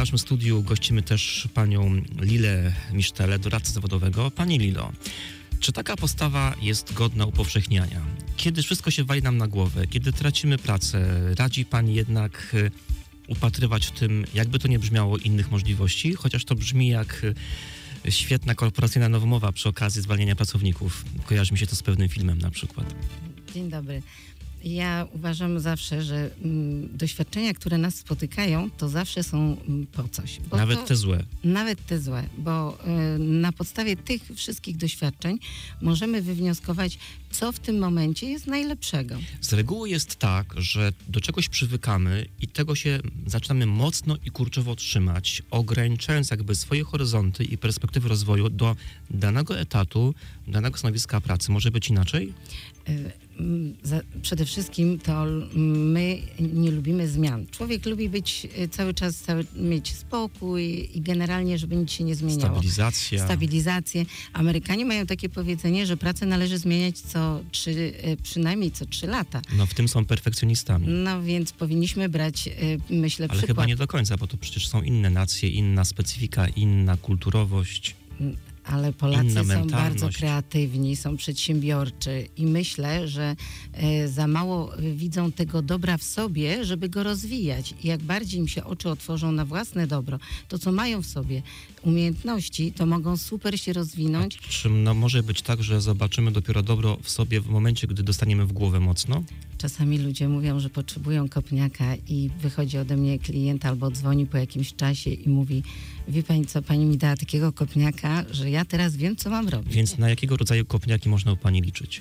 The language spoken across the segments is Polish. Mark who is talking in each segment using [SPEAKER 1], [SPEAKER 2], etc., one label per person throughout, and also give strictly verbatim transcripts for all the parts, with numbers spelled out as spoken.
[SPEAKER 1] naszym studiu gościmy też panią Lilę Misztelę, doradcę zawodowego. Pani Lilo, czy taka postawa jest godna upowszechniania? Kiedy wszystko się wali nam na głowę, kiedy tracimy pracę, radzi pani jednak upatrywać w tym, jakby to nie brzmiało, innych możliwości, chociaż to brzmi jak świetna korporacyjna nowomowa przy okazji zwalniania pracowników. Kojarzy mi się to z pewnym filmem na przykład.
[SPEAKER 2] Dzień dobry. Ja uważam zawsze, że mm, doświadczenia, które nas spotykają, to zawsze są mm, po coś. Bo
[SPEAKER 1] Nawet
[SPEAKER 2] to,
[SPEAKER 1] te złe.
[SPEAKER 2] Nawet te złe, bo y, na podstawie tych wszystkich doświadczeń możemy wywnioskować, co w tym momencie jest najlepszego.
[SPEAKER 1] Z reguły jest tak, że do czegoś przywykamy i tego się zaczynamy mocno i kurczowo trzymać, ograniczając jakby swoje horyzonty i perspektywy rozwoju do danego etatu, danego stanowiska pracy. Może być inaczej?
[SPEAKER 2] Za, przede wszystkim to my nie lubimy zmian. Człowiek lubi być cały czas, cały, mieć spokój i generalnie, żeby nic się nie zmieniało.
[SPEAKER 1] Stabilizacja.
[SPEAKER 2] Stabilizację. Amerykanie mają takie powiedzenie, że pracę należy zmieniać co trzy, przynajmniej co trzy lata.
[SPEAKER 1] No w tym są perfekcjonistami.
[SPEAKER 2] No więc powinniśmy brać, myślę,
[SPEAKER 1] Ale
[SPEAKER 2] przykład.
[SPEAKER 1] chyba nie do końca, bo to przecież są inne nacje, inna specyfika, inna kulturowość.
[SPEAKER 2] Ale Polacy są
[SPEAKER 1] mentalność.
[SPEAKER 2] bardzo kreatywni, są przedsiębiorczy i myślę, że e, za mało widzą tego dobra w sobie, żeby go rozwijać. I jak bardziej im się oczy otworzą na własne dobro, to co mają w sobie, umiejętności, to mogą super się rozwinąć.
[SPEAKER 1] A czy no, może być tak, że zobaczymy dopiero dobro w sobie w momencie, gdy dostaniemy w głowę mocno?
[SPEAKER 2] Czasami ludzie mówią, że potrzebują kopniaka i wychodzi ode mnie klient albo dzwoni po jakimś czasie i mówi: wie pani co, pani mi dała takiego kopniaka, że ja teraz wiem, co mam robić.
[SPEAKER 1] Więc na jakiego rodzaju kopniaki można u pani liczyć?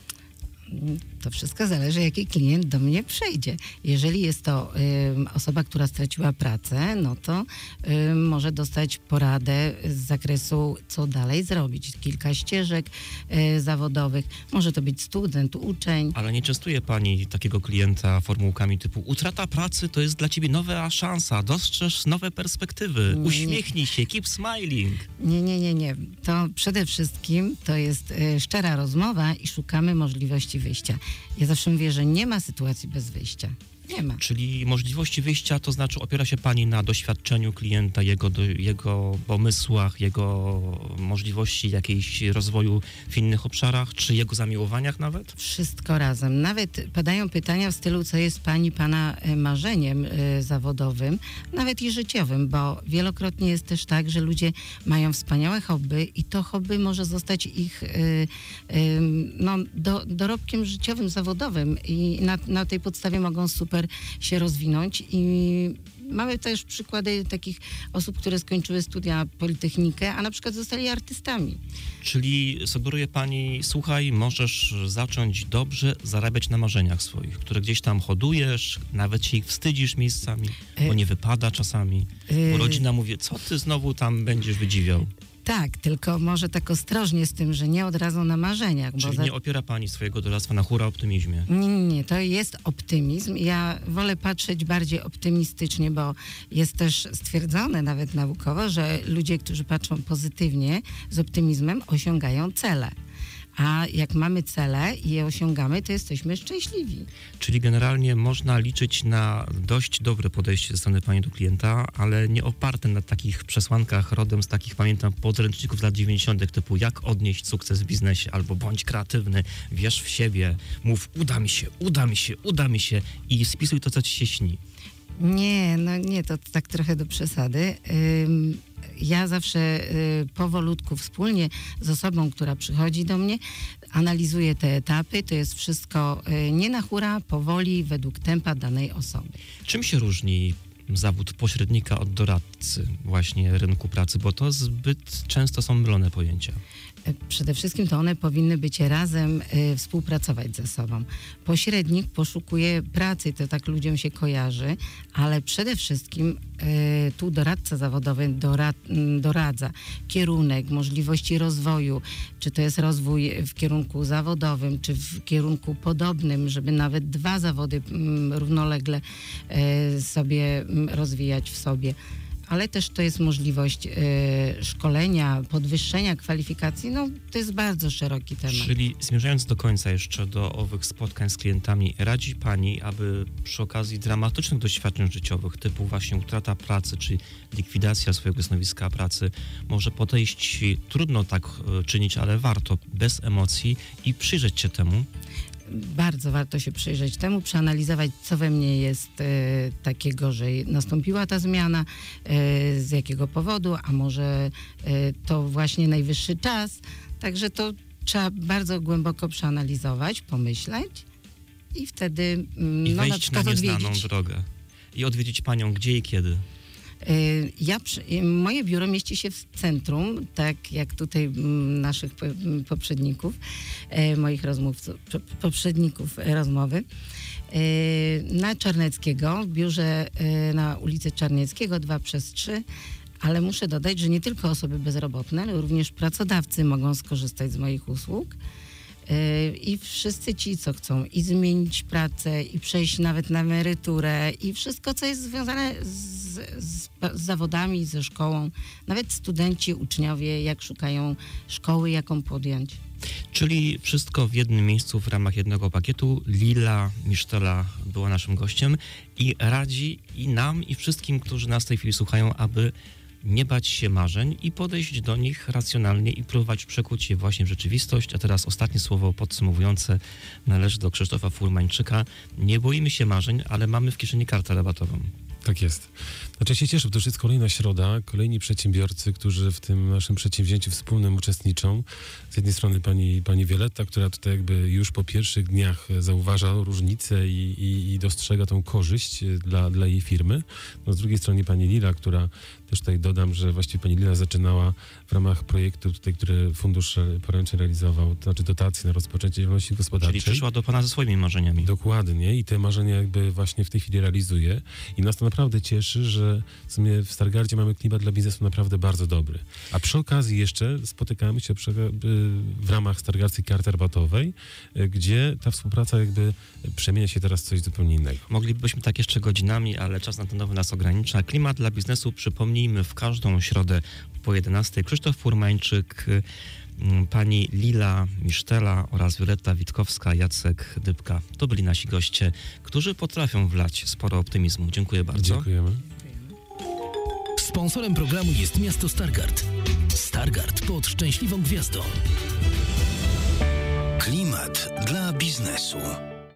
[SPEAKER 2] To wszystko zależy, jaki klient do mnie przejdzie. Jeżeli jest to y, osoba, która straciła pracę, no to y, może dostać poradę z zakresu, co dalej zrobić. Kilka ścieżek y, zawodowych. Może to być student, uczeń.
[SPEAKER 1] Ale nie częstuje pani takiego klienta formułkami typu: utrata pracy to jest dla ciebie nowa szansa, dostrzeż nowe perspektywy,
[SPEAKER 2] Nie.
[SPEAKER 1] uśmiechnij się, keep smiling.
[SPEAKER 2] Nie, nie, nie, nie. To przede wszystkim to jest y, szczera rozmowa i szukamy możliwości wyjścia. Ja zawsze mówię, że nie ma sytuacji bez wyjścia. Nie ma.
[SPEAKER 1] Czyli możliwości wyjścia, to znaczy opiera się pani na doświadczeniu klienta, jego, do, jego pomysłach, jego możliwości jakiejś rozwoju w innych obszarach, czy jego zamiłowaniach nawet?
[SPEAKER 2] Wszystko razem. Nawet padają pytania w stylu, co jest pani, pana marzeniem y, zawodowym, nawet i życiowym, bo wielokrotnie jest też tak, że ludzie mają wspaniałe hobby i to hobby może zostać ich y, y, no, do, dorobkiem życiowym, zawodowym i na, na tej podstawie mogą super się rozwinąć i mamy też przykłady takich osób, które skończyły studia Politechnikę, a na przykład zostali artystami.
[SPEAKER 1] Czyli sugeruje pani: słuchaj, możesz zacząć dobrze zarabiać na marzeniach swoich, które gdzieś tam hodujesz, nawet się ich wstydzisz miejscami, bo nie wypada czasami, bo rodzina mówi: co ty znowu tam będziesz wydziwiał?
[SPEAKER 2] Tak, tylko może tak ostrożnie z tym, że nie od razu na marzeniach.
[SPEAKER 1] Czyli
[SPEAKER 2] bo za...
[SPEAKER 1] nie opiera pani swojego doradztwa na hura optymizmie?
[SPEAKER 2] Nie, nie, nie, to jest optymizm. Ja wolę patrzeć bardziej optymistycznie, bo jest też stwierdzone nawet naukowo, że ludzie, którzy patrzą pozytywnie, z optymizmem, osiągają cele. A jak mamy cele i je osiągamy, to jesteśmy szczęśliwi.
[SPEAKER 1] Czyli generalnie można liczyć na dość dobre podejście ze strony pani do klienta, ale nie oparte na takich przesłankach rodem z takich, pamiętam, podręczników z lat dziewięćdziesiątych typu jak odnieść sukces w biznesie, albo bądź kreatywny, wierz w siebie, mów uda mi się, uda mi się, uda mi się i spisuj to, co ci się śni.
[SPEAKER 2] Nie, no nie, to tak trochę do przesady. Ym, ja zawsze y, powolutku, wspólnie z osobą, która przychodzi do mnie, analizuję te etapy. To jest wszystko y, nie na hura, powoli, według tempa danej osoby.
[SPEAKER 1] Czym się różni zawód pośrednika od doradcy właśnie rynku pracy, bo to zbyt często są mylone pojęcia?
[SPEAKER 2] Przede wszystkim to one powinny być razem, y, współpracować ze sobą. Pośrednik poszukuje pracy, to tak ludziom się kojarzy, ale przede wszystkim y, tu doradca zawodowy dora, doradza kierunek, możliwości rozwoju, czy to jest rozwój w kierunku zawodowym, czy w kierunku podobnym, żeby nawet dwa zawody y, równolegle y, sobie y, rozwijać w sobie. ale też to jest możliwość y, szkolenia, podwyższenia kwalifikacji. No, to jest bardzo szeroki temat.
[SPEAKER 1] Czyli zmierzając do końca jeszcze do owych spotkań z klientami, radzi Pani, aby przy okazji dramatycznych doświadczeń życiowych, typu właśnie utrata pracy, czy likwidacja swojego stanowiska pracy, może podejść, trudno tak y, czynić, ale warto, bez emocji i przyjrzeć się temu?
[SPEAKER 2] Bardzo warto się przyjrzeć temu, przeanalizować, co we mnie jest e, takiego, że nastąpiła ta zmiana, e, z jakiego powodu, a może e, to właśnie najwyższy czas. Także to trzeba bardzo głęboko przeanalizować, pomyśleć i wtedy mm,
[SPEAKER 1] I
[SPEAKER 2] no, na
[SPEAKER 1] wejść na
[SPEAKER 2] przykład
[SPEAKER 1] nieznaną
[SPEAKER 2] odwiedzić.
[SPEAKER 1] drogę. I odwiedzić Panią gdzie i kiedy?
[SPEAKER 2] Y, Ja, przy- y, moje biuro mieści się w centrum, tak jak tutaj mm, naszych po- m, poprzedników, e, moich rozmówców, po- poprzedników e, rozmowy. E, Na Czarneckiego, w biurze e, na ulicy Czarnieckiego dwa przez trzy, ale muszę dodać, że nie tylko osoby bezrobotne, ale również pracodawcy mogą skorzystać z moich usług. Yy, I wszyscy ci, co chcą i zmienić pracę, i przejść nawet na emeryturę, i wszystko, co jest związane z, z, z zawodami, ze szkołą. Nawet studenci, uczniowie, jak szukają szkoły, jaką podjąć.
[SPEAKER 1] Czyli wszystko w jednym miejscu w ramach jednego pakietu. Lila Misztela była naszym gościem i radzi i nam, i wszystkim, którzy nas w tej chwili słuchają, aby nie bać się marzeń i podejść do nich racjonalnie i próbować przekuć je właśnie w rzeczywistość. A teraz ostatnie słowo podsumowujące należy do Krzysztofa Furmańczyka. Nie boimy się marzeń, ale mamy w kieszeni kartę rabatową.
[SPEAKER 3] Tak jest. Znaczy ja się cieszę, bo to już jest kolejna środa, kolejni przedsiębiorcy, którzy w tym naszym przedsięwzięciu wspólnym uczestniczą. Z jednej strony pani, pani Wioletta, która tutaj jakby już po pierwszych dniach zauważa różnicę i, i, i dostrzega tą korzyść dla, dla jej firmy. No z drugiej strony pani Lila, która też tutaj dodam, że właściwie pani Lila zaczynała w ramach projektu tutaj, który Fundusz Poręczny realizował, to znaczy dotacji na rozpoczęcie działalności gospodarczej.
[SPEAKER 1] Czyli przyszła do Pana ze swoimi marzeniami.
[SPEAKER 3] Dokładnie i te marzenia jakby właśnie w tej chwili realizuje i nas to naprawdę cieszy, że w sumie w Stargardzie mamy klimat dla biznesu naprawdę bardzo dobry. A przy okazji jeszcze spotykamy się przy, w ramach Stargardzkiej Karty Rabatowej, gdzie ta współpraca jakby przemienia się teraz w coś zupełnie innego.
[SPEAKER 1] Moglibyśmy tak jeszcze godzinami, ale czas antenowy nas ogranicza. Klimat dla biznesu, przypomnijmy, w każdą środę po jedenastej. Krzysztof Furmańczyk, pani Lila Misztela oraz Wioletta Witkowska, Jacek Dybka. To byli nasi goście, którzy potrafią wlać sporo optymizmu. Dziękuję bardzo.
[SPEAKER 3] Dziękujemy.
[SPEAKER 4] Sponsorem programu jest miasto Stargard. Stargard pod szczęśliwą gwiazdą.
[SPEAKER 5] Klimat dla biznesu.